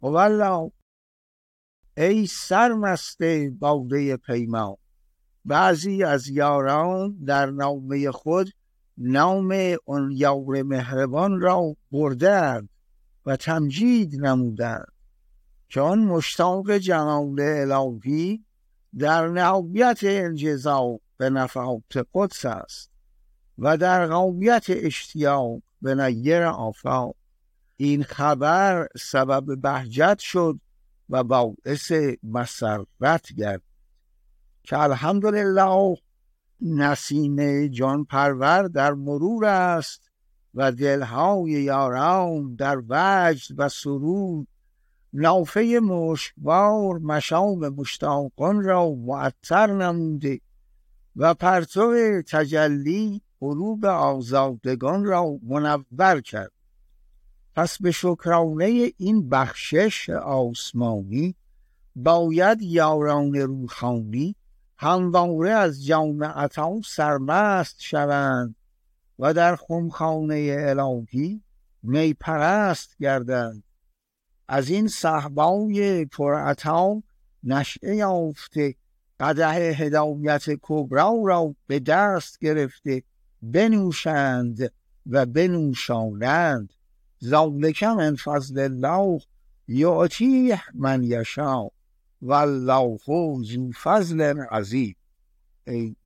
والله ای سرمست باده پیمان، بعضی از یاران در نامه خود نام آن یار مهربان را بردند و تمجید نمودند که آن مشتاق جمال الهی در نهایت انجذاب به نفحات قدس است و در غایت اشتیاق به نیر آفاق. این خبر سبب بهجت شد و باعث مسرت گردید که الحمدلله نسیم جان پرور در مرور است و دلهای یاران در وجد و سرور. نافه مشکبار مشام مشتاقان را معطر نموده و پرتو تجلی قلوب آزادگان را منور کرد. پس به شکرانه این بخشش آسمانی باید یاران روحانی همواره از جام عطا سرمست شوند و در خمخانه الهی می پرست گردند. از این صهبای پرعطا نشأه یافته، قدح هدایت کبری را به دست گرفته بنوشند و بنوشانند. ذالک من فضل الله یعطیه من یشاء والله ذو فضل عظیم. ای